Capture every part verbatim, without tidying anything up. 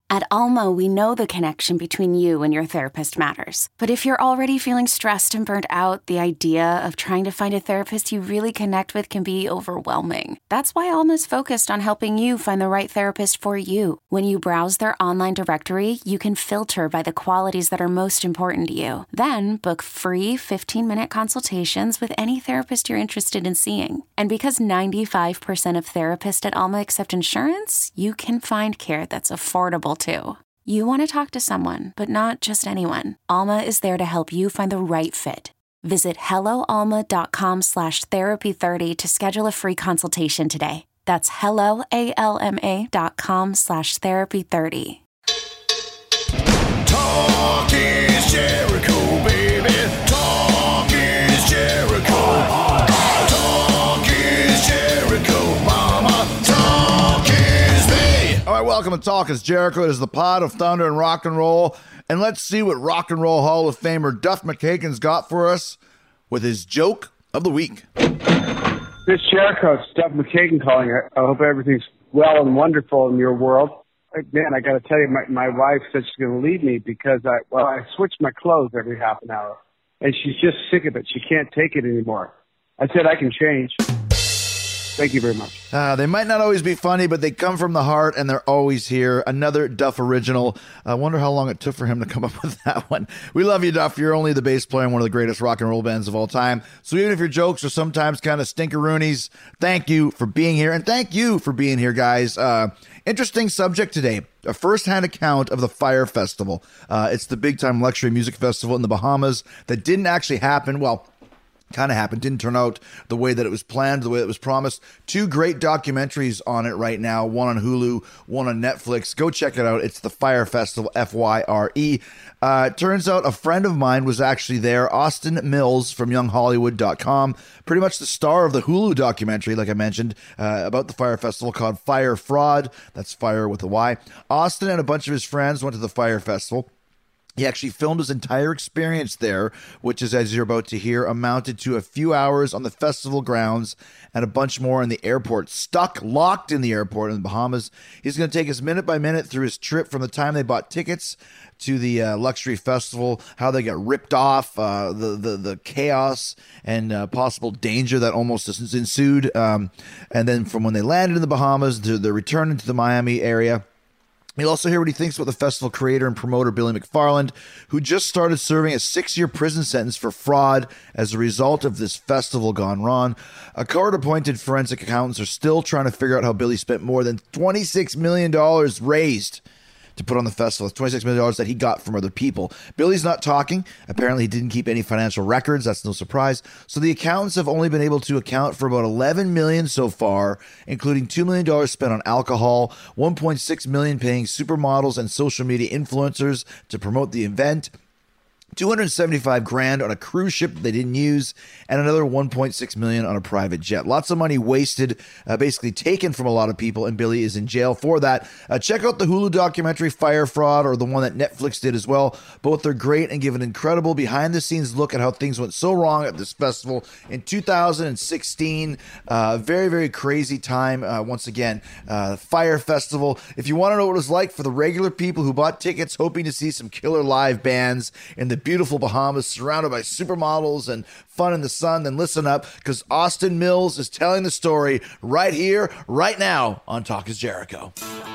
At Alma, we know the connection between you and your therapist matters. But if you're already feeling stressed and burnt out, the idea of trying to find a therapist you really connect with can be overwhelming. That's why Alma's focused on helping you find the right therapist for you. When you browse their online directory, you can filter by the qualities that are most important to you. Then book free fifteen-minute consultations with any therapist you're interested in seeing. And because ninety-five percent of therapists at Alma accept insurance, you can find care that's affordable too. You want to talk to someone, but not just anyone. Alma is there to help you find the right fit. Visit helloalma.com slash therapy 30 to schedule a free consultation today. That's hello, A L M A dot com slash therapy 30. Talk is Jericho, baby. Talk is Jericho. Talk is Jericho, mama. Talk is me. All right, welcome to Talk is Jericho. It is the pod of thunder and rock and roll. And let's see what Rock and Roll Hall of Famer Duff McKagan's got for us with his joke of the week. This Jericho, it's Duff McKagan calling. I hope everything's well and wonderful in your world. Man, I got to tell you, my, my wife said she's going to leave me because I, well, I switch my clothes every half an hour. And she's just sick of it. She can't take it anymore. I said I can change. Thank you very much. Uh, they might not always be funny, but they come from the heart, and they're always here. Another Duff original. I wonder how long it took for him to come up with that one. We love you, Duff. You're only the bass player in one of the greatest rock and roll bands of all time. So even if your jokes are sometimes kind of stinkeroonies, thank you for being here, and thank you for being here, guys. Uh, interesting subject today. A first-hand account of the Fyre Festival. Uh, it's the big-time luxury music festival in the Bahamas that didn't actually happen. Well, kind of happened. Didn't turn out the way that it was planned, the way it was promised. Two great documentaries on it right now. One on Hulu, one on Netflix. Go check it out. It's the Fyre Festival, F Y R E. Uh, it turns out a friend of mine was actually there, Austin Mills from young hollywood dot com, pretty much the star of the Hulu documentary, like I mentioned, uh, about the Fyre Festival called Fyre Fraud. That's Fire with a Y. Austin and a bunch of his friends went to the Fyre Festival. He actually filmed his entire experience there, which is, as you're about to hear, amounted to a few hours on the festival grounds and a bunch more in the airport. Stuck, locked in the airport in the Bahamas. He's going to take us minute by minute through his trip from the time they bought tickets to the uh, luxury festival, how they got ripped off, uh, the, the the chaos and uh, possible danger that almost ensued, um, and then from when they landed in the Bahamas to the return into the Miami area. You'll also hear what he thinks about the festival creator and promoter Billy McFarland, who just started serving a six-year prison sentence for fraud as a result of this festival gone wrong. A court-appointed forensic accountants are still trying to figure out how Billy spent more than twenty-six million dollars raised to put on the festival. It's twenty-six million dollars that he got from other people. Billy's not talking. Apparently, he didn't keep any financial records. That's no surprise. So the accountants have only been able to account for about eleven million dollars so far, including two million dollars spent on alcohol, one point six million dollars paying supermodels and social media influencers to promote the event, two hundred seventy-five grand on a cruise ship that they didn't use, and another one point six million on a private jet. Lots of money wasted, uh, basically taken from a lot of people, and Billy is in jail for that. Uh, check out the Hulu documentary Fyre Fraud, or the one that Netflix did as well. Both are great and give an incredible behind-the-scenes look at how things went so wrong at this festival in two thousand sixteen. Uh, very, very crazy time. Uh, once again, uh, Fyre Festival. If you want to know what it was like for the regular people who bought tickets hoping to see some killer live bands in the beautiful Bahamas surrounded by supermodels and fun in the sun, then listen up, because Austin Mills is telling the story right here, right now on Talk is Jericho.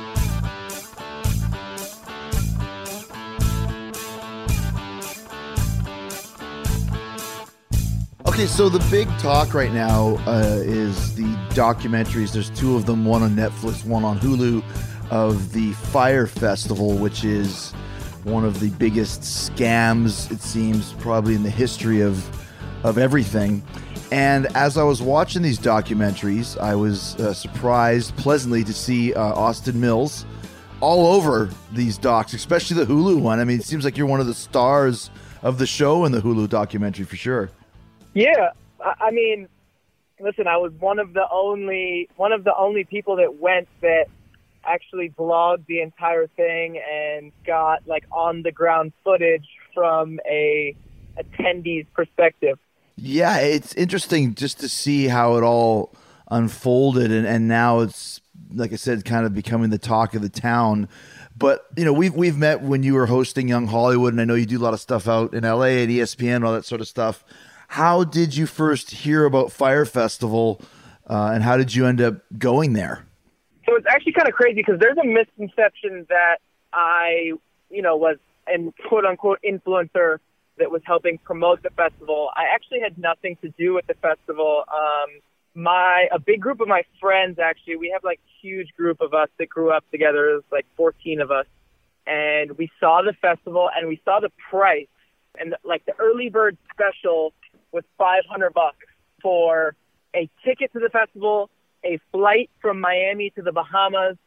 Okay, so the big talk right now uh, is the documentaries. There's two of them, one on Netflix, one on Hulu, of the Fyre Festival, which is one of the biggest scams, it seems, probably in the history of of everything. And as I was watching these documentaries, I was uh, surprised pleasantly to see uh, Austin Mills all over these docs, especially the Hulu one. I mean, it seems like you're one of the stars of the show in the Hulu documentary for sure. Yeah, I mean, listen, I was one of the only one of the only people that went that actually vlogged the entire thing and got like on the ground footage from a attendee's perspective. Yeah, it's interesting just to see how it all unfolded, and, and now it's, like I said, kind of becoming the talk of the town. But you know, we've we've met when you were hosting Young Hollywood, and I know you do a lot of stuff out in L A at E S P N, all that sort of stuff. How did you first hear about Fyre Festival, uh, and how did you end up going there? So it's actually kind of crazy because there's a misconception that I, you know, was an quote unquote influencer that was helping promote the festival. I actually had nothing to do with the festival. Um, my a big group of my friends, actually, we have like a huge group of us that grew up together. It was like fourteen of us, and we saw the festival and we saw the price, and like the early bird special was five hundred bucks for a ticket to the festival, a flight from Miami to the Bahamas,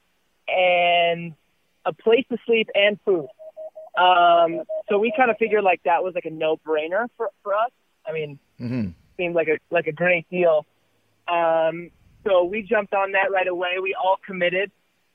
and a place to sleep and food. Um, so we kind of figured like that was like a no-brainer for, for us. I mean, mm-hmm. seemed like a like a great deal. Um, so we jumped on that right away. We all committed.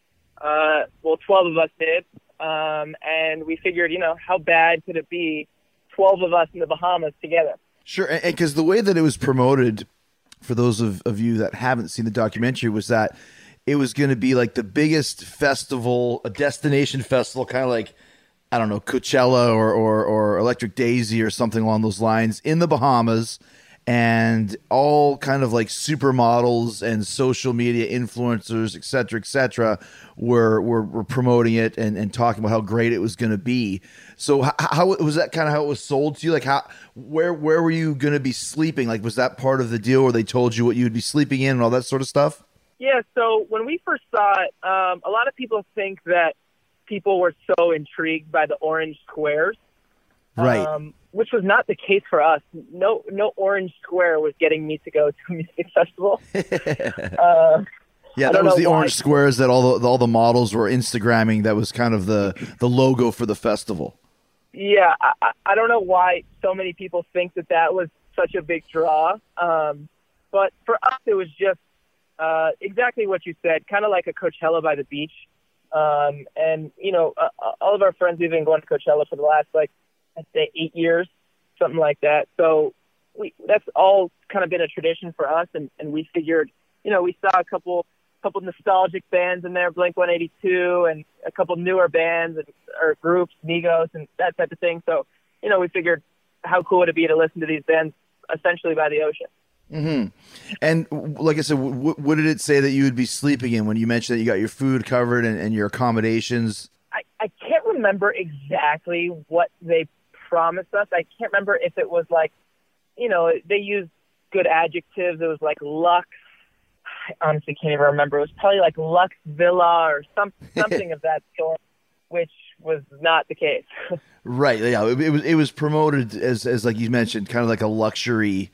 Uh, well, twelve of us did. Um, and we figured, you know, how bad could it be? twelve of us in the Bahamas together. Sure. And because the way that it was promoted, for those of, of you that haven't seen the documentary, was that it was going to be like the biggest festival, a destination festival, kind of like, I don't know, Coachella or, or, or Electric Daisy or something along those lines in the Bahamas. And all kind of like supermodels and social media influencers, et cetera, et cetera, were, were, were promoting it and, and talking about how great it was going to be. So how, how was that kind of how it was sold to you? Like how, where, where were you going to be sleeping? Like, was that part of the deal where they told you what you would be sleeping in and all that sort of stuff? Yeah. So when we first saw it, um, a lot of people think that people were so intrigued by the orange squares. Right. Um, which was not the case for us. No, no orange square was getting me to go to a music festival. uh, yeah, that was the why. orange squares that all the all the models were Instagramming. That was kind of the the logo for the festival. Yeah, I, I don't know why so many people think that that was such a big draw. Um, but for us, it was just uh, exactly what you said, kind of like a Coachella by the beach. Um, and you know, uh, all of our friends we've been going to Coachella for the last like. I'd say eight years, something like that. So we, that's all kind of been a tradition for us. And, and we figured, you know, we saw a couple, couple nostalgic bands in there, Blink one eighty-two, and a couple newer bands and, or groups, Migos and that type of thing. So, you know, we figured how cool would it be to listen to these bands essentially by the ocean. Mm-hmm. And like I said, w- what did it say that you would be sleeping in when you mentioned that you got your food covered and, and your accommodations? I, I can't remember exactly what they promised us. I can't remember if it was like, you know, they used good adjectives. It was like luxe. I honestly can't even remember. It was probably like Lux Villa or some, something of that sort, which was not the case. Right. Yeah. It, it was it was promoted as, as like you mentioned, kind of like a luxury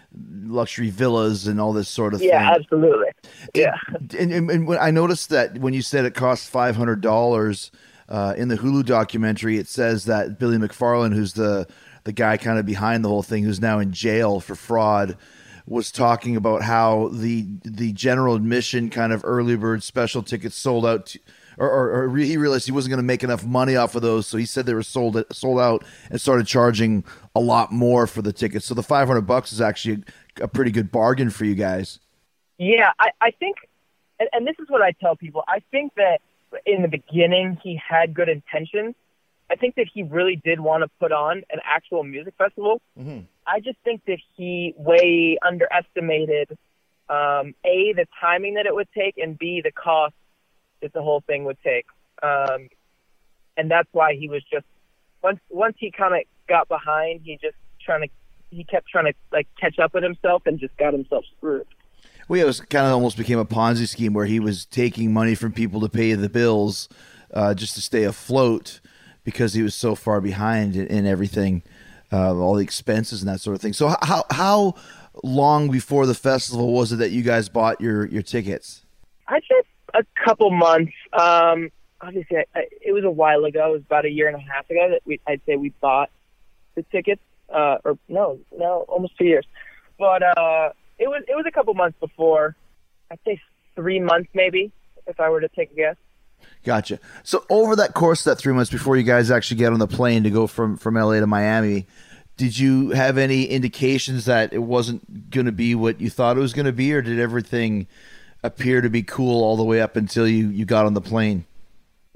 luxury villas and all this sort of yeah, thing. Yeah, absolutely. Yeah. And, and, and when I noticed that when you said it cost five hundred dollars, Uh, in the Hulu documentary, it says that Billy McFarland, who's the the guy kind of behind the whole thing, who's now in jail for fraud, was talking about how the the general admission kind of early bird special tickets sold out, to, or, or, or he realized he wasn't going to make enough money off of those, so he said they were sold sold out and started charging a lot more for the tickets. So the five hundred bucks is actually a, a pretty good bargain for you guys. Yeah, I, I think, and, and this is what I tell people. I think that in the beginning, he had good intentions. I think that he really did want to put on an actual music festival. Mm-hmm. I just think that he way underestimated, um, A, the timing that it would take, and B, the cost that the whole thing would take. Um, and that's why he was just, once once he kind of got behind, he just trying to, he kept trying to like catch up with himself and just got himself screwed. Well, it was kind of almost became a Ponzi scheme where he was taking money from people to pay the bills uh, just to stay afloat because he was so far behind in, in everything, uh, all the expenses and that sort of thing. So how how long before the festival was it that you guys bought your, your tickets? I'd say a couple months. Um, obviously, I, I, it was a while ago. It was about a year and a half ago that we I'd say we bought the tickets. Uh, or no, no, almost two years. But uh, It was it was a couple months before. I'd say three months maybe, if I were to take a guess. Gotcha. So over that course of that three months before you guys actually get on the plane to go from, from L A to Miami, did you have any indications that it wasn't going to be what you thought it was going to be, or did everything appear to be cool all the way up until you, you got on the plane?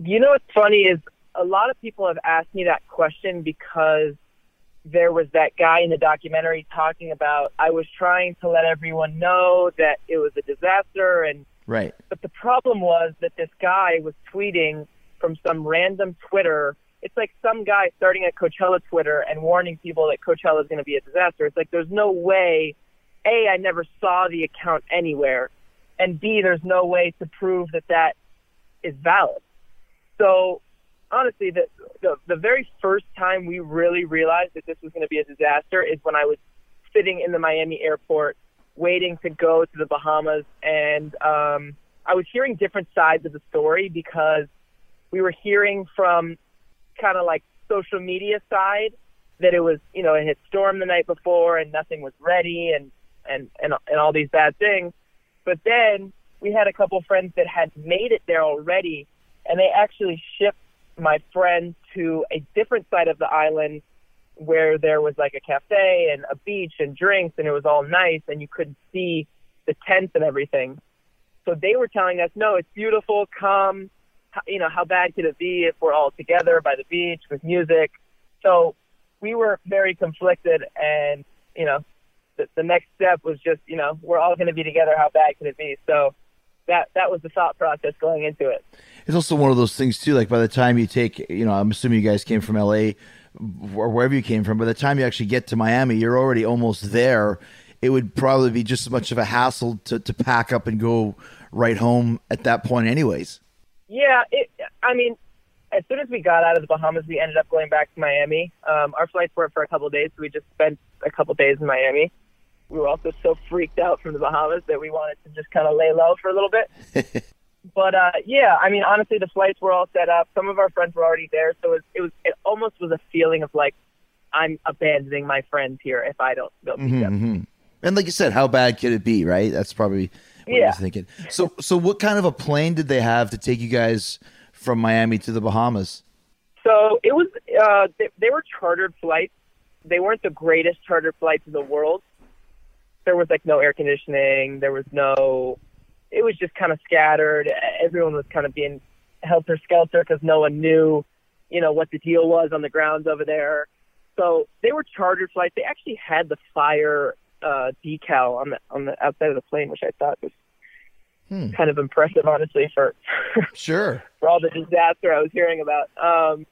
You know what's funny is a lot of people have asked me that question because there was that guy in the documentary talking about, I was trying to let everyone know that it was a disaster. And Right. But the problem was that this guy was tweeting from some random Twitter. It's like some guy starting a Coachella Twitter and warning people that Coachella is going to be a disaster. It's like there's no way, A, I never saw the account anywhere, and B, there's no way to prove that that is valid. So honestly, the, the the very first time we really realized that this was going to be a disaster is when I was sitting in the Miami airport waiting to go to the Bahamas, and um, I was hearing different sides of the story because we were hearing from kind of like social media side that it was, you know, it had stormed the night before and nothing was ready and, and, and, and all these bad things. But then we had a couple friends that had made it there already, and they actually shipped my friend to a different side of the island where there was like a cafe and a beach and drinks, and it was all nice, and you could see the tents and everything. So they were telling us, no, it's beautiful, come, you know, how bad could it be if we're all together by the beach with music? So we were very conflicted, and, you know, the, the next step was just, you know, we're all going to be together, how bad could it be? So that that was the thought process going into it. It's also one of those things too, like by the time you take, you know, I'm assuming you guys came from L A or wherever you came from, by the time you actually get to Miami, you're already almost there. It would probably be just as much of a hassle to, to pack up and go right home at that point anyways. Yeah, it, I mean, as soon as we got out of the Bahamas, we ended up going back to Miami. Um, our flights were for a couple of days, so we just spent a couple of days in Miami. We were also so freaked out from the Bahamas that we wanted to just kind of lay low for a little bit. But, uh, yeah, I mean, honestly, the flights were all set up. Some of our friends were already there, so it, it was it almost was a feeling of like, I'm abandoning my friends here if I don't go meet Mm-hmm, them. mm-hmm. And like you said, how bad could it be, right? That's probably what Yeah. I was thinking. So, so what kind of a plane did they have to take you guys from Miami to the Bahamas? So it was, uh, they, they were chartered flights. They weren't the greatest chartered flights in the world. There was like no air conditioning. There was no, it was just kind of scattered. Everyone was kind of being helter-skelter because no one knew, you know, what the deal was on the grounds over there. So they were chartered flights. They actually had the fire uh, decal on the on the outside of the plane, which I thought was hmm. kind of impressive, honestly, for sure for all the disaster I was hearing about. Um,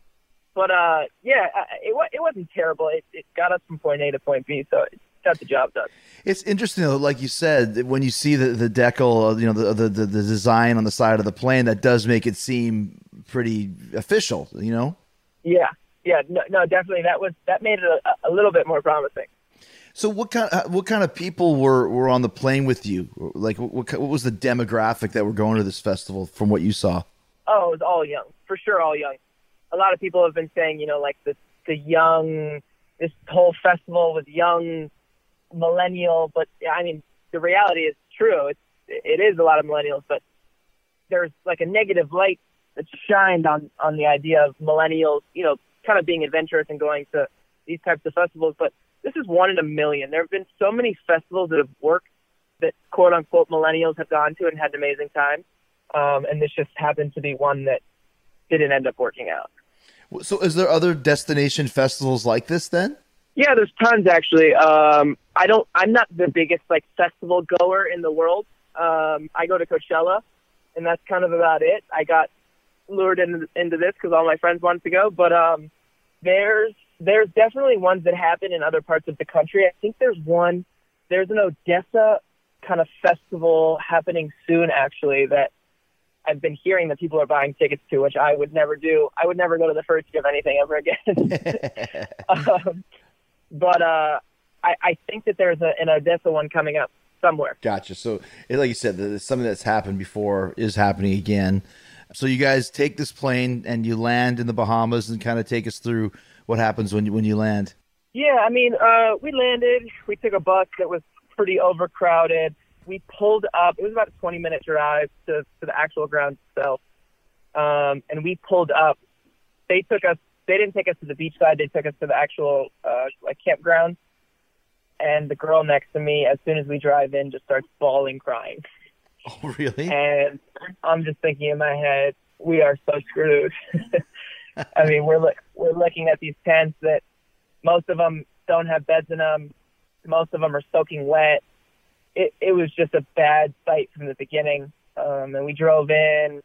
but uh, yeah, it it wasn't terrible. It, it got us from point A to point B, so it got the job done. It's interesting, though, like you said, when you see the the decal, you know, the, the the the design on the side of the plane, that does make it seem pretty official, you know. Yeah, yeah, no, no, definitely. That was that made it a, a little bit more promising. So what kind of, what kind of people were, were on the plane with you? Like, what, what was the demographic that were going to this festival from what you saw? Oh, it was all young, for sure, all young. A lot of people have been saying, you know, like the the young, this whole festival was young, millennial. But I mean, the reality is true. It's it is a lot of millennials, but there's like a negative light that shined on on the idea of millennials, you know, kind of being adventurous and going to these types of festivals, but this is one in a million. There have been so many festivals that have worked that quote unquote millennials have gone to and had an amazing time. Um, and this just happened to be one that didn't end up working out. So is there other destination festivals like this then? Yeah, there's tons actually. Um, I don't, I'm not the biggest like festival goer in the world. Um, I go to Coachella and that's kind of about it. I got lured into, into this because all my friends wanted to go, but um, there's, There's definitely ones that happen in other parts of the country. I think there's one, there's an Odessa kind of festival happening soon, actually, that I've been hearing that people are buying tickets to, which I would never do. I would never go to the first of anything ever again. um, but uh, I, I think that there's a, an Odessa one coming up somewhere. Gotcha. So, like you said, something that's happened before is happening again. So you guys take this plane and you land in the Bahamas and kind of take us through what happens when you when you land. Yeah, I mean, uh, we landed. We took a bus that was pretty overcrowded. We pulled up. It was about a twenty-minute drive to, to the actual ground itself. Um, and we pulled up. They took us. They didn't take us to the beach side. They took us to the actual uh, like campground. And the girl next to me, as soon as we drive in, just starts bawling, crying. Oh, really? And I'm just thinking in my head, we are so screwed. I mean, we're look, we're looking at these tents that most of them don't have beds in them. Most of them are soaking wet. It, it was just a bad sight from the beginning. Um, and we drove in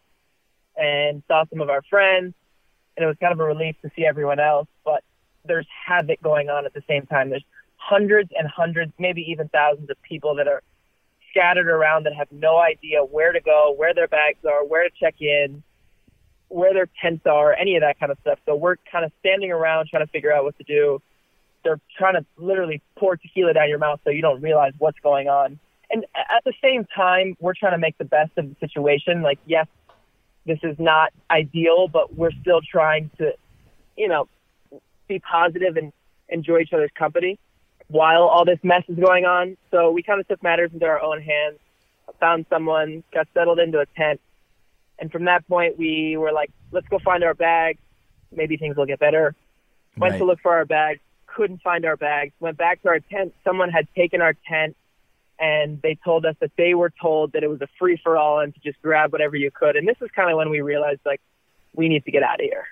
and saw some of our friends, and it was kind of a relief to see everyone else. But there's havoc going on at the same time. There's hundreds and hundreds, maybe even thousands of people that are scattered around that have no idea where to go, where their bags are, where to check in, where their tents are, any of that kind of stuff. So we're kind of standing around trying to figure out what to do. They're trying to literally pour tequila down your mouth so you don't realize what's going on. And at the same time, we're trying to make the best of the situation. Like, yes, this is not ideal, but we're still trying to, you know, be positive and enjoy each other's company while all this mess is going on. So we kind of took matters into our own hands, found someone, got settled into a tent. And from that point, we were like, let's go find our bags. Maybe things will get better. Went Right. to look for our bags, couldn't find our bags. Went back to our tent. Someone had taken our tent, and they told us that they were told that it was a free-for-all and to just grab whatever you could. And this is kind of when we realized, like, we need to get out of here.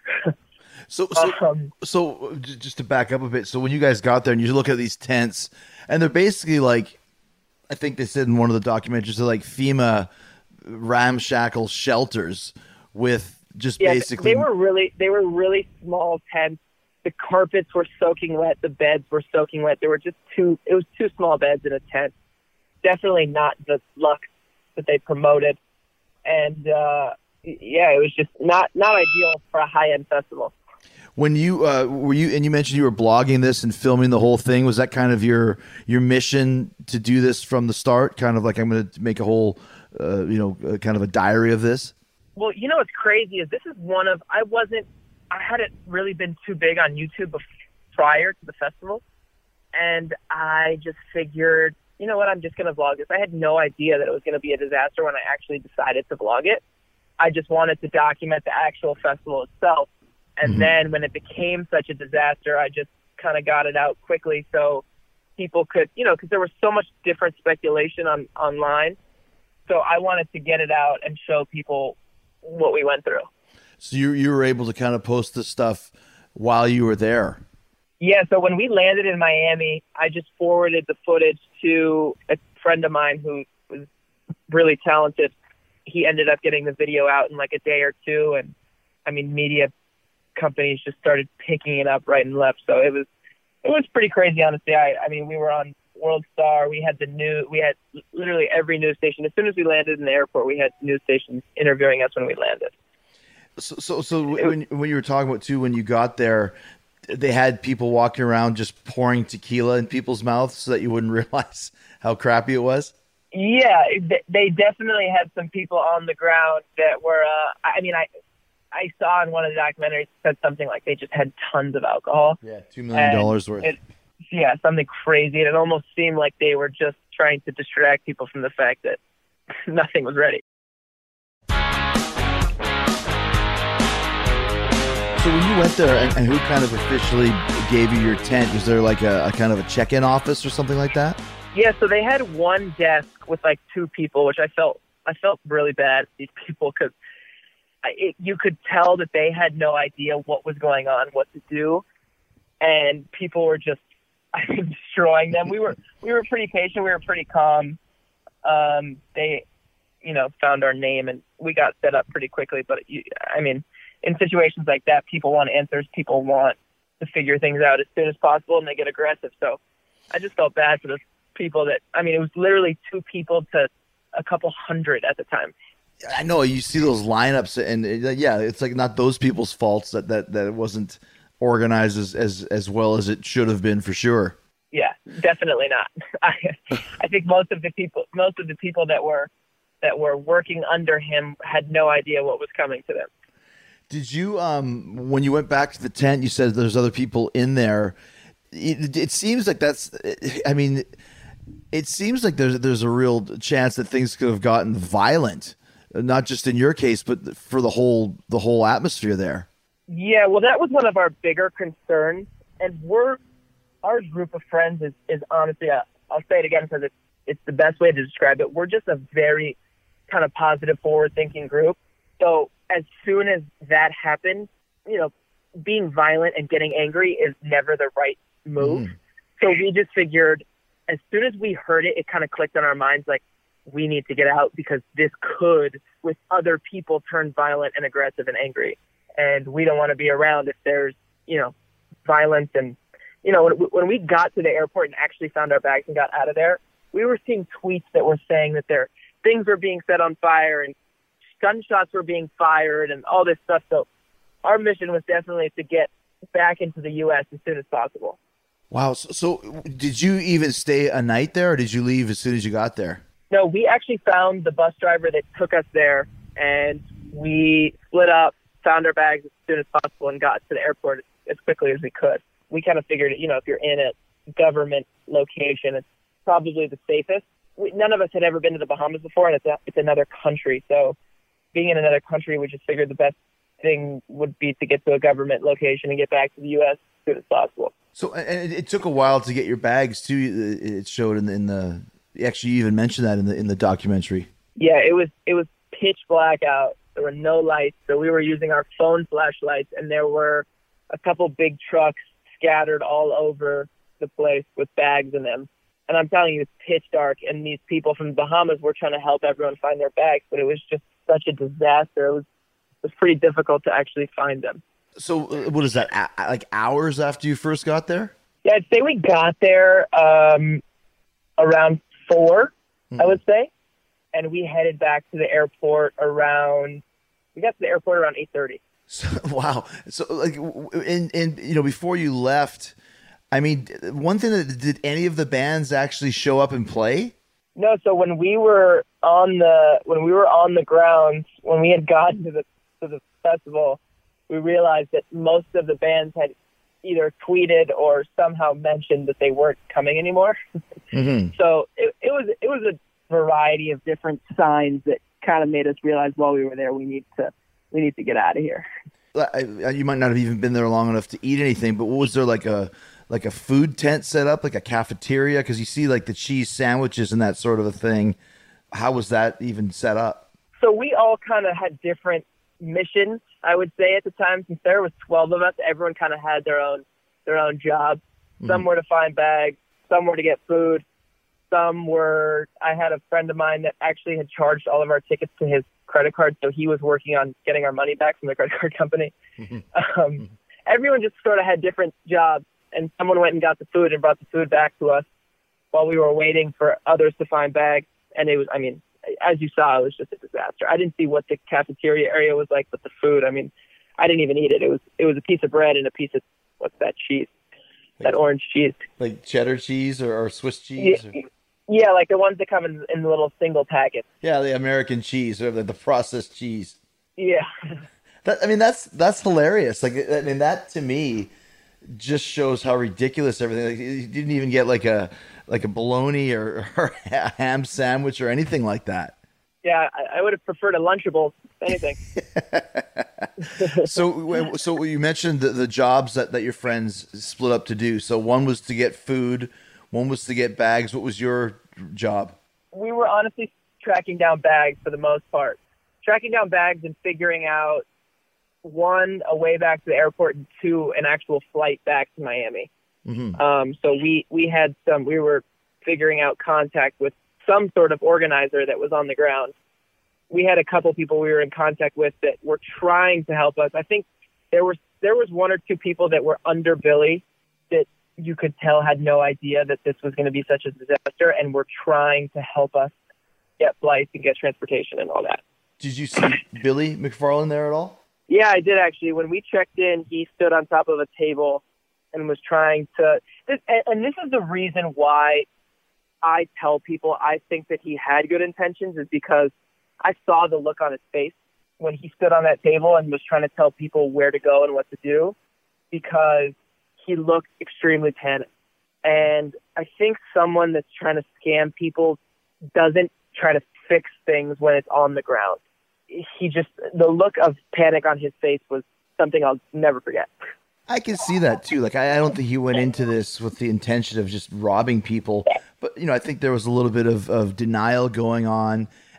So, so, Um, so j- just to back up a bit. So when you guys got there and you look at these tents, and they're basically like, I think they said in one of the documentaries, they're like FEMA ramshackle shelters with just Yeah, basically. they were really they were really small tents. The carpets were soaking wet. The beds were soaking wet. There were just two. It was two small beds in a tent. Definitely not the luxe that they promoted, and uh, yeah, it was just not not ideal for a high end festival. When you uh, were you and you mentioned you were blogging this and filming the whole thing, was that kind of your your mission to do this from the start? Kind of like, I'm going to make a whole, uh, you know, uh, kind of a diary of this. Well, you know what's crazy is this is one of I wasn't I hadn't really been too big on YouTube bef- prior to the festival, and I just figured, you know what, I'm just going to vlog this. I had no idea that it was going to be a disaster when I actually decided to vlog it. I just wanted to document the actual festival itself. And Mm-hmm. then when it became such a disaster, I just kind of got it out quickly so people could, you know, because there was so much different speculation on online. So I wanted to get it out and show people what we went through. So you you were able to kind of post this stuff while you were there. Yeah, so when we landed in Miami, I just forwarded the footage to a friend of mine who was really talented. He ended up getting the video out in like a day or two, and I mean, media companies just started picking it up right and left. So it was it was pretty crazy, honestly. I, I mean, we were on World Star. We had the new, we had literally every news station. As soon as we landed in the airport, we had news stations interviewing us when we landed. So so, so when when you were talking about too, when you got there, they had people walking around just pouring tequila in people's mouths so that you wouldn't realize how crappy it was. Yeah, th- they definitely had some people on the ground that were, uh, I mean, I I saw in one of the documentaries said something like they just had tons of alcohol. Yeah, two million dollars worth. It, yeah, something crazy. And it almost seemed like they were just trying to distract people from the fact that nothing was ready. So when you went there, and, and who kind of officially gave you your tent? Was there like a, a kind of a check-in office or something like that? Yeah, so they had one desk with like two people, which I felt I felt really bad for these people because you could tell that they had no idea what was going on, what to do, and people were just, I think, destroying them. We were we were pretty patient. We were pretty calm. Um, they, you know, found our name and we got set up pretty quickly. But you, I mean, in situations like that, people want answers. People want to figure things out as soon as possible, and they get aggressive. So I just felt bad for those people that, I mean, it was literally two people to a couple hundred at the time. I know, you see those lineups, and uh, yeah, it's like not those people's faults that, that, that it wasn't organized as, as, as well as it should have been, for sure. Yeah, definitely not. I, I think most of the people, most of the people that were that were working under him had no idea what was coming to them. Did you, um, when you went back to the tent, you said there's other people in there. It, it seems like that's, I mean, it seems like there's there's a real chance that things could have gotten violent, not just in your case, but for the whole the whole atmosphere there. Yeah, well, that was one of our bigger concerns, and we're our group of friends is is honestly, uh, I'll say it again because it's it's the best way to describe it. We're just a very kind of positive, forward-thinking group. So as soon as that happened, you know, being violent and getting angry is never the right move. Mm. So we just figured as soon as we heard it, it kind of clicked on our minds like, we need to get out because this could, with other people, turn violent and aggressive and angry. And we don't want to be around if there's, you know, violence. And, you know, when, when we got to the airport and actually found our bags and got out of there, we were seeing tweets that were saying that there things were being set on fire and gunshots were being fired and all this stuff. So our mission was definitely to get back into the U S as soon as possible. Wow. So, so did you even stay a night there, or did you leave as soon as you got there? No, we actually found the bus driver that took us there, and we split up, found our bags as soon as possible, and got to the airport as quickly as we could. We kind of figured, you know, if you're in a government location, it's probably the safest. We, none of us had ever been to the Bahamas before, and it's, a, it's another country. So being in another country, we just figured the best thing would be to get to a government location and get back to the U S as soon as possible. So and it took a while to get your bags, too. It showed in the, in the actually, you even mentioned that in the in the documentary. Yeah, it was it was pitch black out. There were no lights, so we were using our phone flashlights, and there were a couple big trucks scattered all over the place with bags in them. And I'm telling you, it's pitch dark, and these people from the Bahamas were trying to help everyone find their bags, but it was just such a disaster. It was it was pretty difficult to actually find them. So what is that, a- like hours after you first got there? Yeah, I'd say we got there um, around four, mm-hmm. I would say. And we headed back to the airport around, we got to the airport around eight thirty. So, wow. So, like, in, in, you know, before you left, I mean, one thing that, did any of the bands actually show up and play? No, so when we were on the, when we were on the ground, when we had gotten to the, to the festival, we realized that most of the bands had either tweeted or somehow mentioned that they weren't coming anymore. Mm-hmm. So it, it was it was a variety of different signs that kind of made us realize while we were there we need to we need to get out of here. You might not have even been there long enough to eat anything, but what was there, like a like a food tent set up, like a cafeteria? Because you see like the cheese sandwiches and that sort of a thing. How was that even set up? So we all kind of had different missions, I would say, at the time. Since there was twelve of us, everyone kind of had their own their own job. Some mm. were to find bags, some were to get food, some were, I had a friend of mine that actually had charged all of our tickets to his credit card, so he was working on getting our money back from the credit card company. Mm-hmm. Um, mm-hmm. Everyone just sort of had different jobs, and someone went and got the food and brought the food back to us while we were waiting for others to find bags. And it was, I mean, as you saw, it was just a disaster. I didn't see what the cafeteria area was like, but the food, I mean, I didn't even eat it. It was it was a piece of bread and a piece of, what's that cheese? That orange cheese. Like cheddar cheese or, or Swiss cheese? Yeah, yeah, like the ones that come in, in the little single packets. Yeah, the American cheese, or the, the processed cheese. Yeah. That, I mean, that's that's hilarious. Like, I mean, that to me just shows how ridiculous everything. Like, you didn't even get like a like a bologna or, or a ham sandwich or anything like that. Yeah, I, I would have preferred a Lunchable, if anything. so, so you mentioned the, the jobs that, that your friends split up to do. So one was to get food, one was to get bags. What was your job? We were honestly tracking down bags for the most part. Tracking down bags and figuring out, one, a way back to the airport, and two, an actual flight back to Miami. Mm-hmm. Um, so we, we had some, we were figuring out contact with some sort of organizer that was on the ground. We had a couple people we were in contact with that were trying to help us. I think there was, there was one or two people that were under Billy that you could tell had no idea that this was going to be such a disaster, and were trying to help us get flights and get transportation and all that. Did you see Billy McFarland there at all? Yeah, I did actually. When we checked in, he stood on top of a table and was trying to, this, and this is the reason why I tell people I think that he had good intentions, is because I saw the look on his face when he stood on that table and was trying to tell people where to go and what to do, because he looked extremely panicked. And I think someone that's trying to scam people doesn't try to fix things when it's on the ground. He just, the look of panic on his face was something I'll never forget. I can see that too. Like, I, I don't think he went into this with the intention of just robbing people, but, you know, I think there was a little bit of, of denial going on.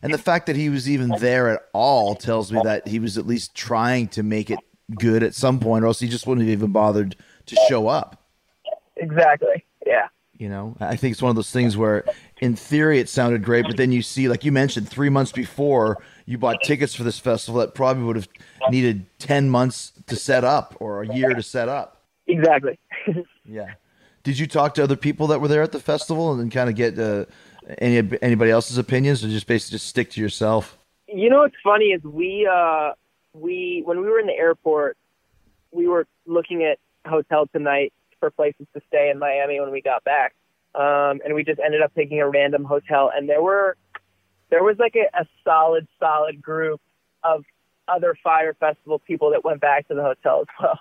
And the fact that he was even there at all tells me that he was at least trying to make it good at some point, or else he just wouldn't have even bothered to show up. Exactly. Yeah. You know, I think it's one of those things where in theory it sounded great, but then you see, like you mentioned, three months before you bought tickets for this festival that probably would have needed ten months to set up or a year to set up. Exactly. Yeah. Did you talk to other people that were there at the festival and then kind of get uh, any anybody else's opinions, or just basically just stick to yourself? You know what's funny is we uh we when we were in the airport, we were looking at hotel tonight for places to stay in Miami when we got back, um, and we just ended up picking a random hotel, and there were there was like a, a solid solid group of other Fire Festival people that went back to the hotel as well,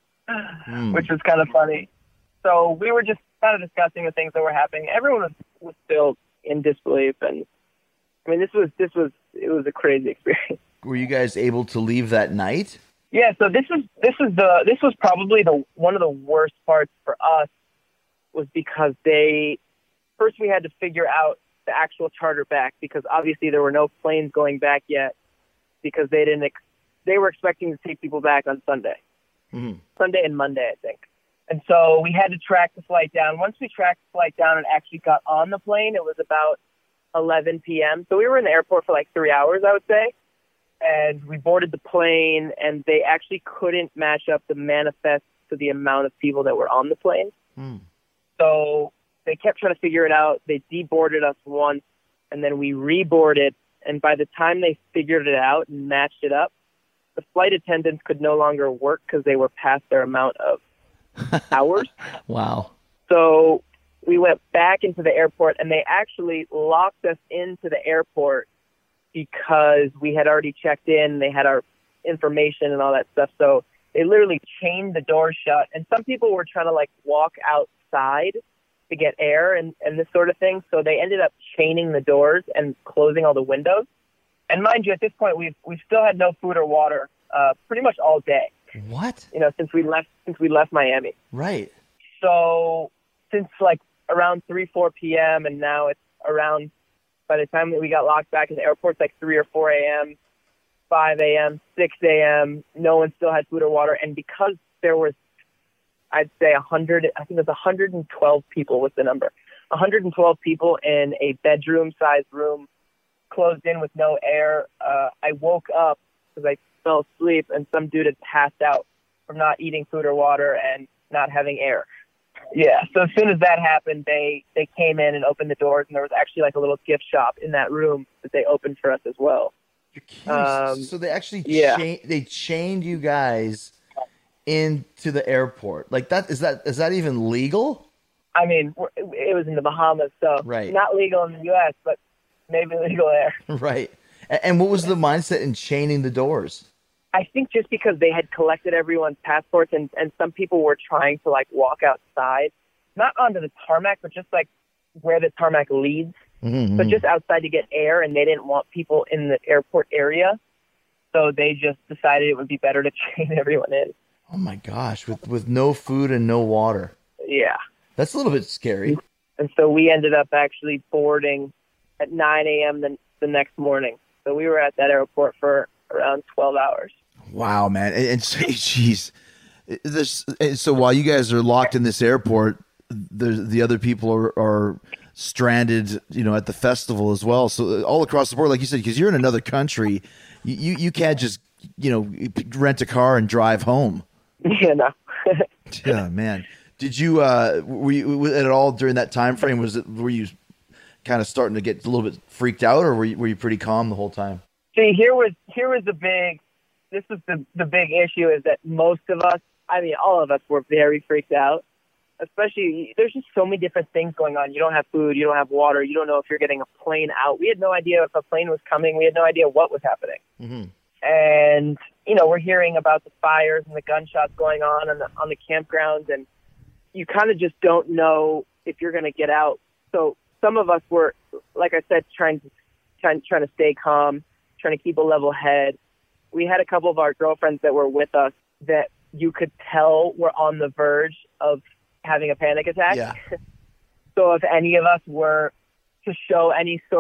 mm. which was kind of funny. So we were just kind of discussing the things that were happening. Everyone was, was still in disbelief, and I mean, this was this was it was a crazy experience. Were you guys able to leave that night? Yeah. So this was this was the this was probably the one of the worst parts for us, was because they first we had to figure out the actual charter back, because obviously there were no planes going back yet, because they didn't ex- they were expecting to take people back on Sunday, mm-hmm. Sunday and Monday, I think. And so we had to track the flight down. Once we tracked the flight down and actually got on the plane, it was about eleven p.m. So we were in the airport for like three hours, I would say. And we boarded the plane, and they actually couldn't match up the manifest to the amount of people that were on the plane. Mm. So they kept trying to figure it out. They deboarded us once, and then we reboarded. And by the time they figured it out and matched it up, the flight attendants could no longer work because they were past their amount of hours. Wow. So we went back into the airport, and they actually locked us into the airport because we had already checked in. They had our information and all that stuff. So they literally chained the doors shut. And some people were trying to like walk outside to get air and, and this sort of thing. So they ended up chaining the doors and closing all the windows. And mind you, at this point, we've, we've still had no food or water uh, pretty much all day. What? You know, since we left, since we left Miami. Right. So since like around three, four p.m. and now it's around, by the time that we got locked back in the airport, it's like three or four a.m., five a.m., six a.m. No one still had food or water. And because there was, I'd say a hundred, I think it was one hundred twelve people was the number, one hundred twelve people in a bedroom-sized room, closed in with no air. Uh, I woke up because I fell asleep, and some dude had passed out from not eating food or water and not having air. Yeah, so as soon as that happened, they, they came in and opened the doors, and there was actually like a little gift shop in that room that they opened for us as well. You're kidding. Um, so they actually yeah. cha- they chained you guys into the airport. Like that is that is that even legal? I mean, it was in the Bahamas, so right. Not legal in the U S, but maybe legal there. Right. And what was the mindset in chaining the doors? I think just because they had collected everyone's passports, and, and some people were trying to like walk outside, not onto the tarmac, but just like where the tarmac leads. Mm-hmm. So just outside to get air, and they didn't want people in the airport area. So they just decided it would be better to chain everyone in. Oh my gosh, with with no food and no water. Yeah. That's a little bit scary. And so we ended up actually boarding at nine a.m. the, the next morning. So we were at that airport for around twelve hours. Wow, man. And, and geez, this, so while you guys are locked in this airport, the, the other people are, are stranded, you know, at the festival as well. So all across the board, like you said, because you're in another country, you, you, you can't just, you know, rent a car and drive home. Yeah, no. Yeah, man. Did you, uh, were you at all during that time frame, was it, were you kind of starting to get a little bit freaked out, or were you, were you pretty calm the whole time? See, here was, here was the big, this was the, the big issue, is that most of us, I mean, all of us were very freaked out. Especially, there's just so many different things going on. You don't have food, you don't have water, you don't know if you're getting a plane out. We had no idea if a plane was coming. We had no idea what was happening. Mm-hmm. And, you know, we're hearing about the fires and the gunshots going on on the, on the campgrounds, and you kind of just don't know if you're going to get out. So some of us were, like I said, trying to, trying, trying to stay calm, trying to keep a level head. We had a couple of our girlfriends that were with us that you could tell were on the verge of having a panic attack. Yeah. So if any of us were to show any sort of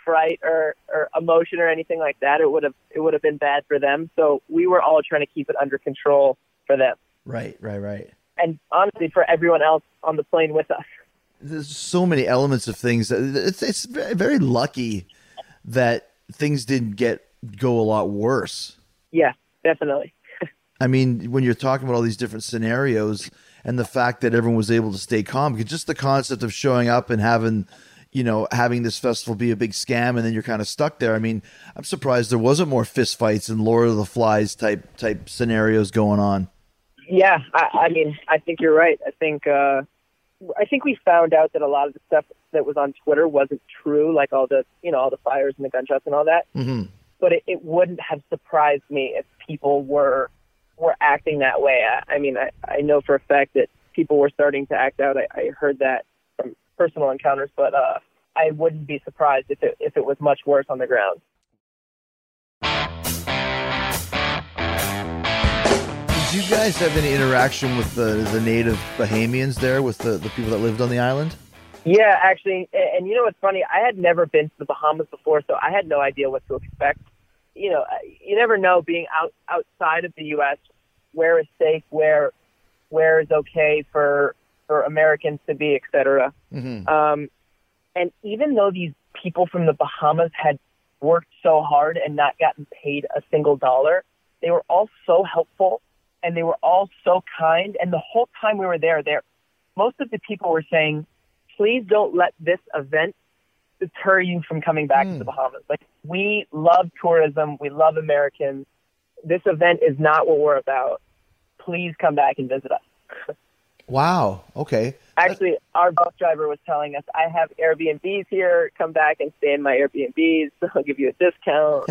fright or, or emotion or anything like that, it would have it would have been bad for them. So we were all trying to keep it under control for them. Right, right, right. And honestly, for everyone else on the plane with us. There's so many elements of things. It's it's very, very lucky that things didn't get go a lot worse. Yeah, definitely. I mean, when you're talking about all these different scenarios and the fact that everyone was able to stay calm, because just the concept of showing up and having, you know, having this festival be a big scam and then you're kind of stuck there. I mean, I'm surprised there wasn't more fist fights and Lord of the Flies type type scenarios going on. Yeah, I, I mean, I think you're right. I think uh, I think we found out that a lot of the stuff that was on Twitter wasn't true, like all the, you know, all the fires and the gunshots and all that. Mm-hmm. But it, it wouldn't have surprised me if people were were acting that way. I, I mean, I, I know for a fact that people were starting to act out. I, I heard that from personal encounters, but uh, I wouldn't be surprised if it if it was much worse on the ground. Did you guys have any interaction with the, the native Bahamians there, with the, the people that lived on the island? Yeah, actually, and, and you know what's funny? I had never been to the Bahamas before, so I had no idea what to expect. You know, you never know being out outside of the U S where is safe, where where is okay for for Americans to be, et cetera. Mm-hmm. Um, and even though these people from the Bahamas had worked so hard and not gotten paid a single dollar, they were all so helpful and they were all so kind. And the whole time we were there, there, most of the people were saying, please don't let this event deter you from coming back mm. to the Bahamas. Like, we love tourism. We love Americans. This event is not what we're about. Please come back and visit us. Wow. Okay. Actually, our bus driver was telling us, I have Airbnbs here. Come back and stay in my Airbnbs. I'll give you a discount.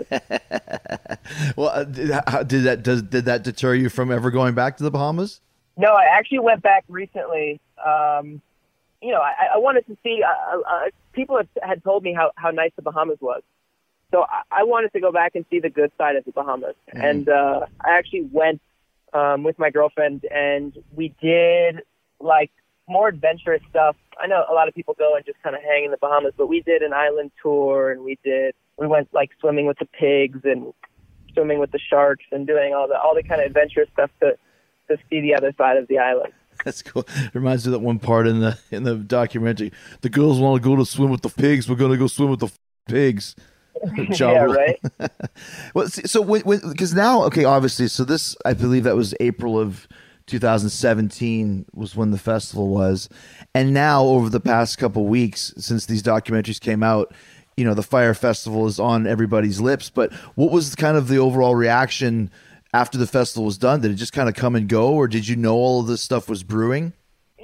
Well, uh, did, how, did that does, did that deter you from ever going back to the Bahamas? No, I actually went back recently. Um, you know, I, I wanted to see, uh, uh, people had, had told me how, how nice the Bahamas was. So I, I wanted to go back and see the good side of the Bahamas. Mm. And uh, I actually went um, with my girlfriend, and we did, like, more adventurous stuff. I know a lot of people go and just kind of hang in the Bahamas, but we did an island tour, and we did, we went, like, swimming with the pigs and swimming with the sharks and doing all the all the kind of adventurous stuff to, to see the other side of the island. That's cool. It reminds me of that one part in the in the documentary. The girls want to go to swim with the pigs. We're going to go swim with the pigs. Yeah, right. Well, so when because now, okay, obviously, so this, I believe that was April of two thousand seventeen was when the festival was, and now over the past couple weeks since these documentaries came out, you know, the Fire Festival is on everybody's lips. But what was kind of the overall reaction after the festival was done? Did it just kind of come and go, or did you know all of this stuff was brewing? Yeah,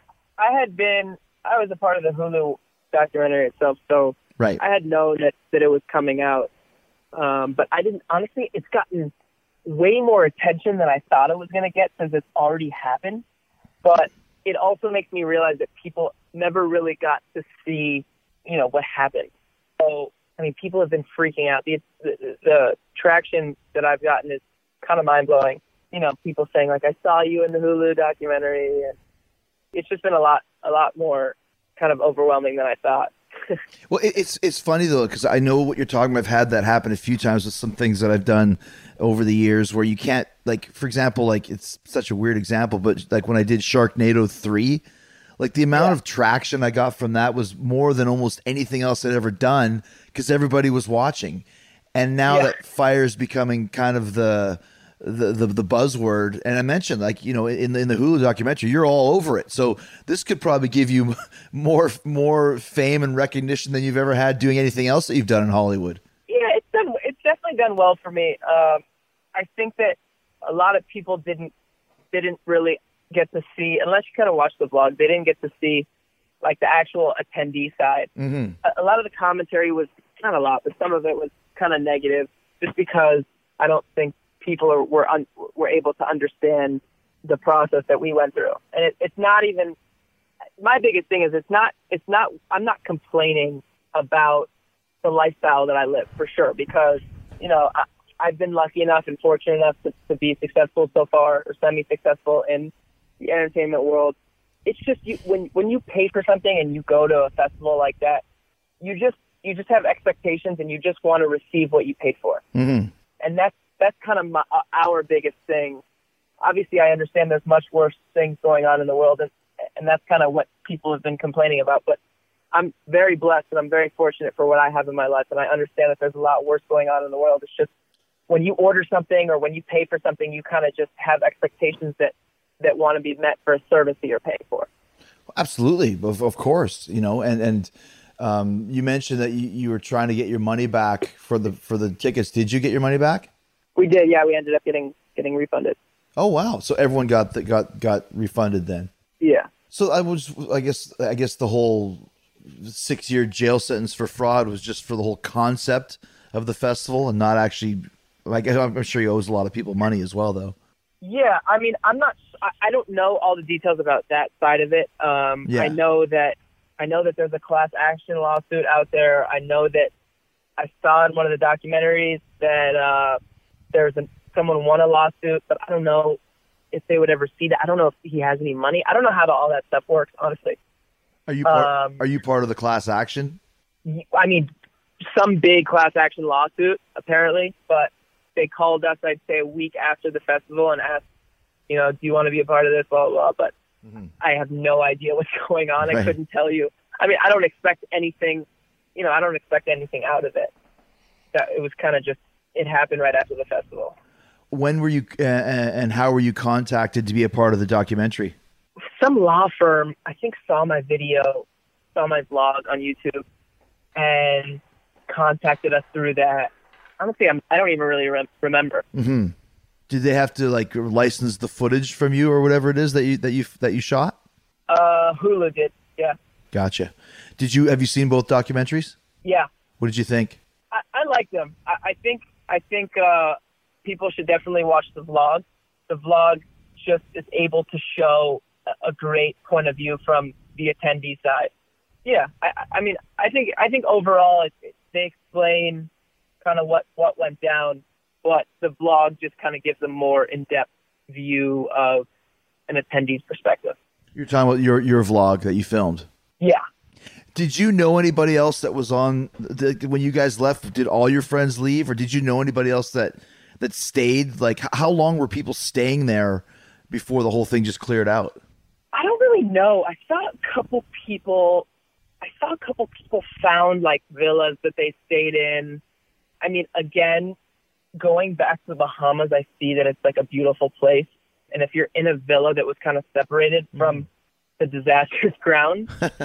I had been, I was a part of the Hulu documentary itself, so right. I had known that, that it was coming out. Um, but I didn't, honestly, it's gotten way more attention than I thought it was going to get since it's already happened. But it also makes me realize that people never really got to see, you know, what happened. So, I mean, people have been freaking out. The, the, the traction that I've gotten is kind of mind-blowing. You know, people saying, like, I saw you in the Hulu documentary. And it's just been a lot, a lot more kind of overwhelming than I thought. Well, it, it's it's funny, though, because I know what you're talking about. I've had that happen a few times with some things that I've done over the years where you can't, like, for example, like, it's such a weird example, but like when I did Sharknado three, like the amount yeah. of traction I got from that was more than almost anything else I'd ever done because everybody was watching. And now yeah. that fire is becoming kind of the, the the the buzzword, and I mentioned, like, you know, in the, in the Hulu documentary, you're all over it. So this could probably give you more more fame and recognition than you've ever had doing anything else that you've done in Hollywood. Yeah, it's done. It's definitely done well for me. Um, I think that a lot of people didn't didn't really get to see, unless you kind of watch the vlog, they didn't get to see like the actual attendee side. Mm-hmm. A, a lot of the commentary was not a lot, but some of it was kind of negative, just because I don't think people are, were un, were able to understand the process that we went through. And it, it's not even, my biggest thing is it's not, it's not, I'm not complaining about the lifestyle that I live, for sure, because, you know, I, I've been lucky enough and fortunate enough to, to be successful so far, or semi-successful in the entertainment world. It's just, you, when, when you pay for something and you go to a festival like that, you just you just have expectations and you just want to receive what you paid for. Mm-hmm. And that's, that's kind of my, uh, our biggest thing. Obviously, I understand there's much worse things going on in the world, and, and that's kind of what people have been complaining about. But I'm very blessed and I'm very fortunate for what I have in my life, and I understand that there's a lot worse going on in the world. It's just when you order something or when you pay for something, you kind of just have expectations that, that want to be met for a service that you're paying for. Absolutely, of, of course, you know, and and um, you mentioned that you, you were trying to get your money back for the for the tickets. Did you get your money back? We did, yeah. We ended up getting getting refunded. Oh wow! So everyone got the, got got refunded then. Yeah. So I was, I guess, I guess the whole six year jail sentence for fraud was just for the whole concept of the festival, and not actually. Like I'm sure you owes a lot of people money as well, though. Yeah, I mean, I'm not. I don't know all the details about that side of it. Um, Yeah. I know that I know that there's a class action lawsuit out there. I know that I saw in one of the documentaries that uh, there's a, someone won a lawsuit, but I don't know if they would ever see that. I don't know if he has any money. I don't know how to, all that stuff works, honestly. Are you part, Um, are you part of the class action? I mean, some big class action lawsuit, apparently, but they called us, I'd say, a week after the festival and asked, you know, do you want to be a part of this, blah, blah, blah. But Mm-hmm. I have no idea what's going on. I Right. couldn't tell you. I mean, I don't expect anything, you know, I don't expect anything out of it. That it was kind of just, it happened right after the festival. When were you uh, and how were you contacted to be a part of the documentary? Some law firm, I think, saw my video, saw my vlog on YouTube, and contacted us through that. Honestly, I'm, I don't even really re- remember. Mm-hmm. Did they have to like license the footage from you or whatever it is that you that you that you shot? Uh, Hulu did, yeah. Gotcha. Did you have you seen both documentaries? Yeah, What did you think? I, I like them. I, I think I think uh, people should definitely watch the vlog. The vlog just is able to show a, a great point of view from the attendee side. Yeah, I, I mean, I think I think overall it, it, they explain kind of what, what went down, but the vlog just kind of gives a more in-depth view of an attendee's perspective. You're talking about your your vlog that you filmed. Yeah. Did you know anybody else that was on the, when you guys left? Did all your friends leave, or did you know anybody else that that stayed? Like, h- how long were people staying there before the whole thing just cleared out? I don't really know. I saw a couple people. I saw a couple people found like villas that they stayed in. I mean, again, going back to the Bahamas, I see that it's like a beautiful place. And if you're in a villa that was kind of separated from the disastrous ground,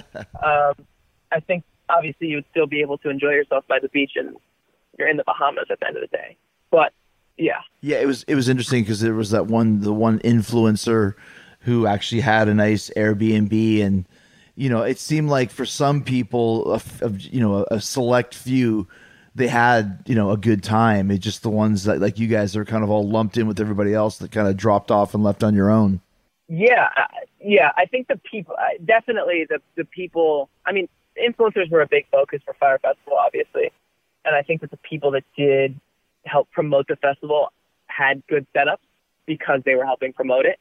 um, I think obviously you would still be able to enjoy yourself by the beach, and you're in the Bahamas at the end of the day. But yeah, Yeah, it was it was interesting because there was that one the one influencer who actually had a nice Airbnb, and you know it seemed like for some people, a, f- a- you know, a, a select few, they had you know a good time. It's just the ones that like you guys are kind of all lumped in with everybody else that kind of dropped off and left on your own. yeah, uh, yeah. I think the people, uh, definitely the the people. I mean, influencers were a big focus for Fire Festival, obviously, and I think that the people that did help promote the festival had good setups because they were helping promote it.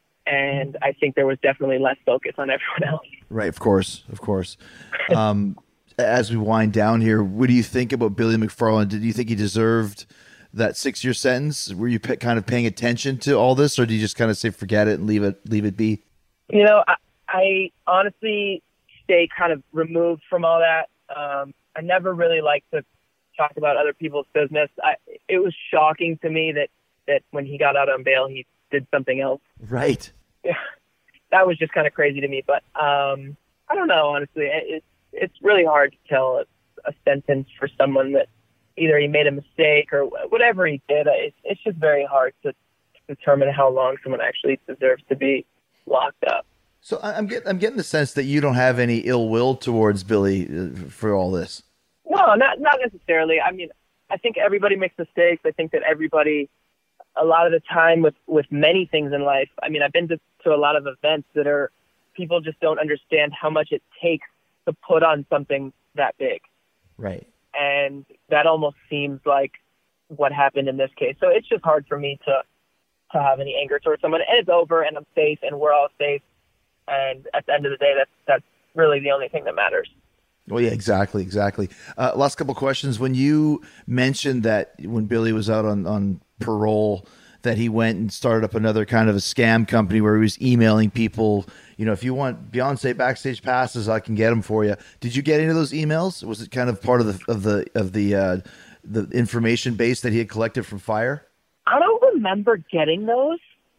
And I think there was definitely less focus on everyone else. Right, of course, of course. Um, as we wind down here, what do you think about Billy McFarland? Did you think he deserved that six-year sentence? Were you pe- kind of paying attention to all this, or do you just kind of say forget it and leave it leave it be? You know, I, I honestly stay kind of removed from all that. Um, I never really like to talk about other people's business. I, it was shocking to me that, that when he got out on bail, he did something else. Right. Yeah, that was just kind of crazy to me. But um, I don't know, honestly. It, it's it's really hard to tell a, a sentence for someone that either he made a mistake or whatever he did. It's, it's just very hard to determine how long someone actually deserves to be locked up. So I- I'm getting I'm getting the sense that you don't have any ill will towards Billy uh, for all this. No, not not necessarily. I mean, I think everybody makes mistakes. I think that everybody, a lot of the time with, with many things in life, I mean, I've been to, to a lot of events that are, people just don't understand how much it takes to put on something that big. Right. And that almost seems like what happened in this case. So it's just hard for me to, to have any anger towards someone. And it's over, and I'm safe, and we're all safe. And at the end of the day, that's, that's really the only thing that matters. Well, yeah, exactly, exactly. Uh, last couple questions. When you mentioned that when Billy was out on, on parole, that he went and started up another kind of a scam company where he was emailing people, you know, if you want Beyonce backstage passes, I can get them for you. Did you get any of those emails? Was it kind of part of the of the of the uh, the information base that he had collected from Fire? I don't remember getting those.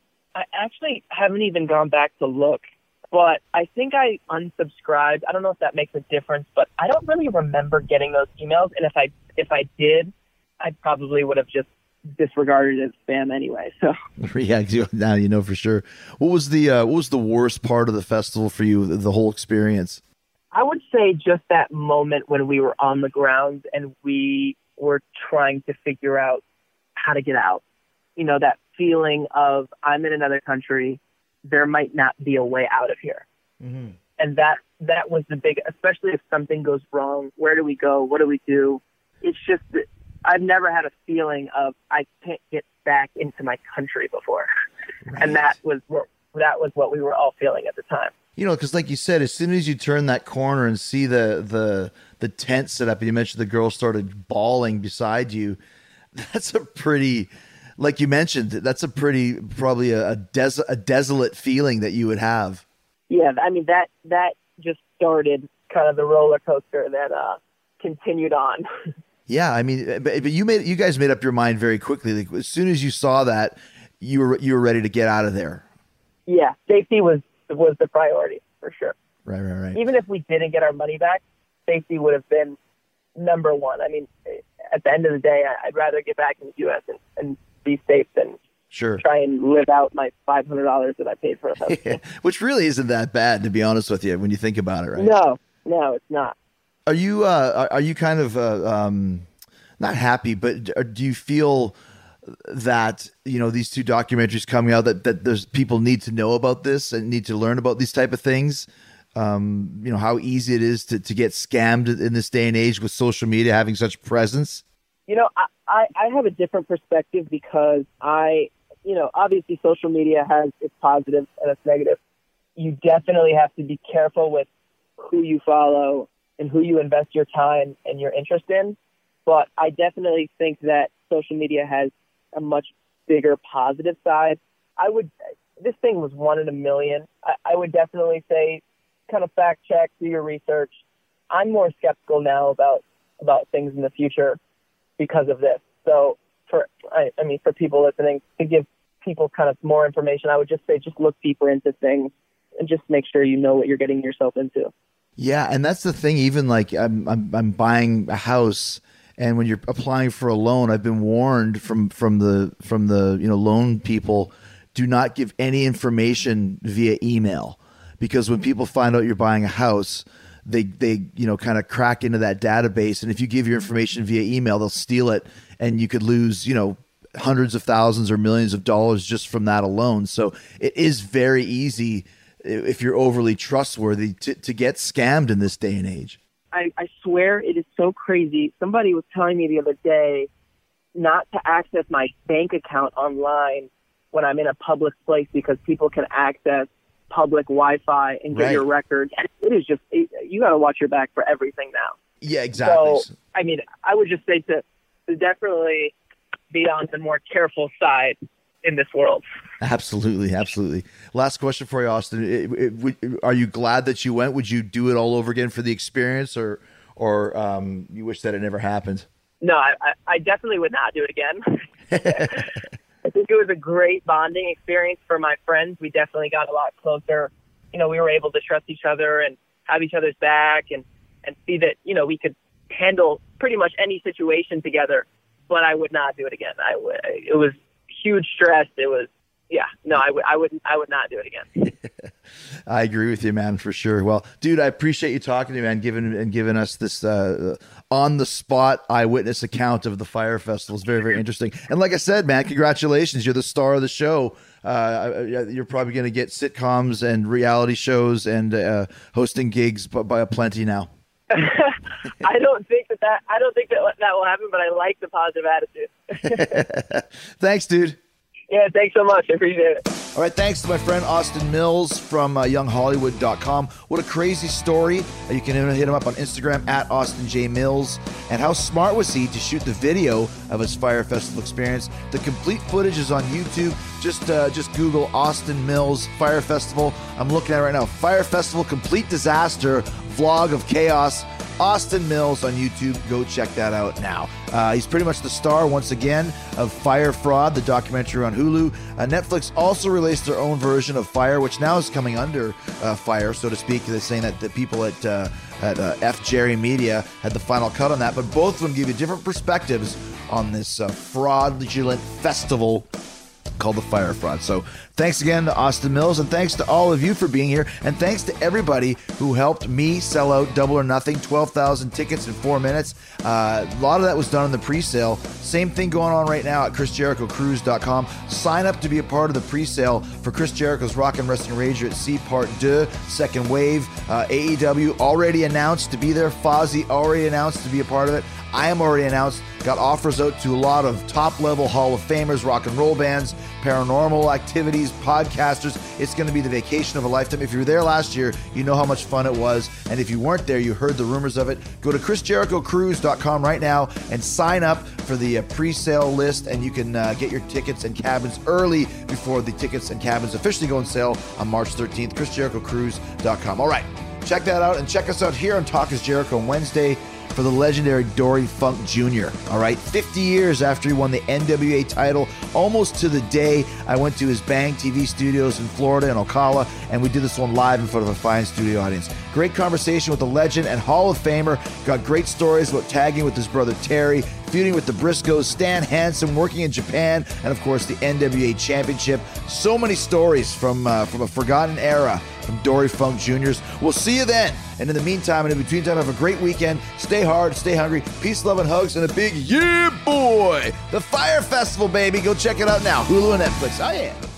I actually haven't even gone back to look. But I think I unsubscribed. I don't know if that makes a difference, but I don't really remember getting those emails. And if I if I did, I probably would have just disregarded it as spam anyway. So yeah, now you know for sure. What was the uh, what was the worst part of the festival for you? The, the whole experience. I would say just that moment when we were on the ground and we were trying to figure out how to get out. You know, that feeling of I'm in another country. There might not be a way out of here. Mm-hmm. And that, that was the big, especially if something goes wrong, where do we go? What do we do? It's just, that I've never had a feeling of I can't get back into my country before. Right. And that was what, that was what we were all feeling at the time. You know, because like you said, as soon as you turn that corner and see the, the, the tent set up and you mentioned the girl started bawling beside you, that's a pretty... Like you mentioned, that's a pretty, probably a, a, des- a desolate feeling that you would have. Yeah, I mean, that that just started kind of the roller coaster that uh, continued on. Yeah, I mean, but, but you made you guys made up your mind very quickly. Like, as soon as you saw that, you were you were ready to get out of there. Yeah, safety was was the priority for sure. Right, right, right. Even if we didn't get our money back, safety would have been number one. I mean, at the end of the day, I'd rather get back in the U S and, and be safe than sure try and live out my five hundred dollars that I paid for a festival. Yeah, which really isn't that bad, to be honest with you, when you think about it, right? No, no, it's not. Are you uh, are you kind of uh, um, not happy, but do you feel that, you know, these two documentaries coming out, that, that there's people need to know about this and need to learn about these type of things? Um, you know, how easy it is to, to get scammed in this day and age with social media having such presence? You know, I, I, I have a different perspective because I, you know, obviously social media has its positives and its negatives. You definitely have to be careful with who you follow and who you invest your time and your interest in. But I definitely think that social media has a much bigger positive side. I would, this thing was one in a million. I, I would definitely say kind of fact check, do your research. I'm more skeptical now about, about things in the future because of this. So for, I, I mean, for people listening, to give people kind of more information, I would just say, just look deeper into things and just make sure you know what you're getting yourself into. Yeah. And that's the thing, even like I'm, I'm, I'm buying a house, and when you're applying for a loan, I've been warned from, from the, from the, you know, loan people, do not give any information via email, because when people find out you're buying a house, they, they, you know, kind of crack into that database. And if you give your information via email, they'll steal it, and you could lose, you know, hundreds of thousands or millions of dollars just from that alone. So it is very easy, if you're overly trustworthy, to, to get scammed in this day and age. I, I swear it is so crazy. Somebody was telling me the other day not to access my bank account online when I'm in a public place, because people can access public Wi-Fi and get right. your records. And it is just, it, you got to watch your back for everything now. Yeah, exactly. So, I mean, I would just say to, to definitely be on the more careful side in this world. Absolutely. Absolutely. Last question for you, Austin. It, it, it, are you glad that you went? Would you do it all over again for the experience, or, or um, you wish that it never happened? No, I, I definitely would not do it again. I think it was a great bonding experience for my friends. We definitely got a lot closer. You know, we were able to trust each other and have each other's back, and, and see that, you know, we could handle pretty much any situation together. But I would not do it again. I would, it was huge stress. It was, yeah, no, I would, I would, I would not do it again. I agree with you, man, for sure. Well, dude, I appreciate you talking to me, man, giving and giving us this uh, on the spot eyewitness account of the Fire Festival. It's very, very interesting. And like I said, man, congratulations. You're the star of the show. Uh, you're probably going to get sitcoms and reality shows and uh, hosting gigs by, by a plenty now. I don't think that, that I don't think that that will happen, but I like the positive attitude. Thanks, dude. Yeah, thanks so much. I appreciate it. All right, thanks to my friend Austin Mills from uh, young hollywood dot com. What a crazy story. Uh, you can hit him up on Instagram at Austin J Mills. And how smart was he to shoot the video of his Fyre Festival experience? The complete footage is on YouTube. Just uh, just Google Austin Mills Fyre Festival. I'm looking at it right now. Fyre Festival Complete Disaster Vlog of Chaos. Austin Mills on YouTube. Go check that out now. Uh, he's pretty much the star, once again, of Fyre Fraud, the documentary on Hulu. Uh, Netflix also released their own version of Fyre, which now is coming under uh, Fyre, so to speak. They're saying that the people at, uh, at uh, F. Jerry Media had the final cut on that, but both of them give you different perspectives on this uh, fraudulent festival called the Fyre Fraud. So thanks again to Austin Mills, and thanks to all of you for being here, and thanks to everybody who helped me sell out Double or Nothing, twelve thousand tickets in four minutes. Uh, a lot of that was done in the pre-sale. Same thing going on right now at Chris Jericho Cruise dot com. Sign up to be a part of the pre-sale for Chris Jericho's Rock and Wrestling Rager at Sea Part two, Second Wave. Uh, A E W already announced to be there. Fozzy already announced to be a part of it. I am already announced. Got offers out to a lot of top-level Hall of Famers, rock and roll bands, paranormal activities, podcasters. It's going to be the vacation of a lifetime. If you were there last year, you know how much fun it was. And if you weren't there, you heard the rumors of it. Go to Chris Jericho Cruise dot com right now and sign up for the uh, pre-sale list, and you can uh, get your tickets and cabins early before the tickets and cabins officially go on sale on March thirteenth. Chris Jericho Cruise dot com. All right, check that out, and check us out here on Talk is Jericho on Wednesday for the legendary Dory Funk Junior All right, fifty years after he won the N W A title, almost to the day, I went to his Bang T V studios in Florida and Ocala, and we did this one live in front of a fine studio audience. Great conversation with the legend and Hall of Famer. Got great stories about tagging with his brother Terry, feuding with the Briscoes, Stan Hansen, working in Japan, and of course the N W A Championship. So many stories from uh, from a forgotten era from Dory Funk Juniors We'll see you then. And in the meantime and in between time, have a great weekend. Stay hard, stay hungry. Peace, love, and hugs, and a big yeah, boy. The Fyre Festival, baby. Go check it out now. Hulu and Netflix. Oh, yeah.